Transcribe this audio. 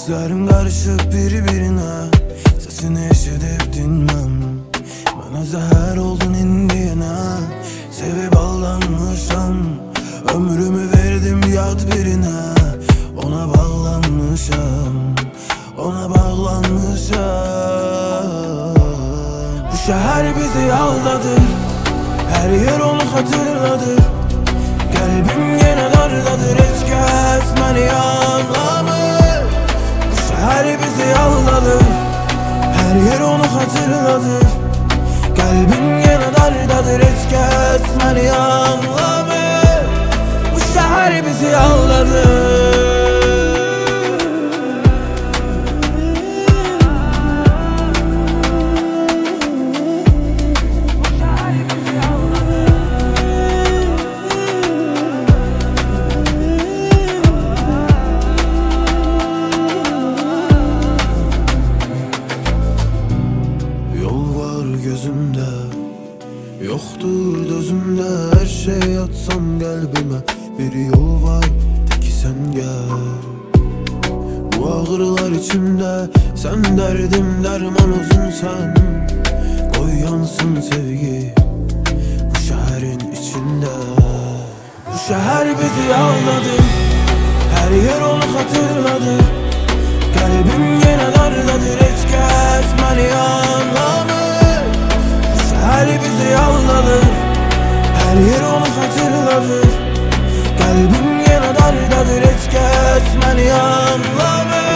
Hislerim karışık birbirine, sesini eşitip dinmem. Bana zehir oldun indiğine, sevip aldanmışam. Ömrümü verdim yad birine, ona bağlanmışam, ona bağlanmışam. Bu şehir bizi aldadı, her yer onu hatırladı. Kalbim yine dardadır, hiç kesmeni anlamır. Bu şehir bizi aldadı, her yer onu hatırladı. Kalbim yine dardadır, hiç kesmeni anlamır. Bu şehir bizi aldadı. Gözümde yoktur dözümde, her şey atsam kalbime. Bir yol var, tek sen gel. Bu ağrılar içimde, sen derdim derman uzun sen. Koy yansın sevgi bu şehrin içinde. Bu şehir bizi aldadı, her yer onu hatırladı. Kalbim yine dardadır, hiç kesmeni anlamır. Her bizi aldadı, her yer onu hatırladı. Kalbim yine dardadır, hiç kesmeni anlamır.